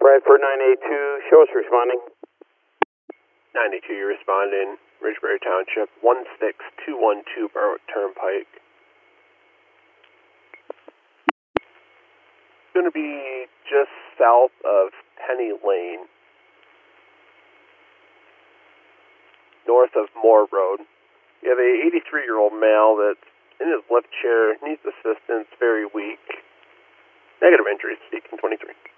Bradford 982, show us responding. 92, you're responding. Ridgebury Township, 16212 Berwick Turnpike. It's going to be just south of Penny Lane, north of Moore Road. You have a 83-year-old male that's in his left chair, needs assistance, very weak. Negative injuries, Deacon 23.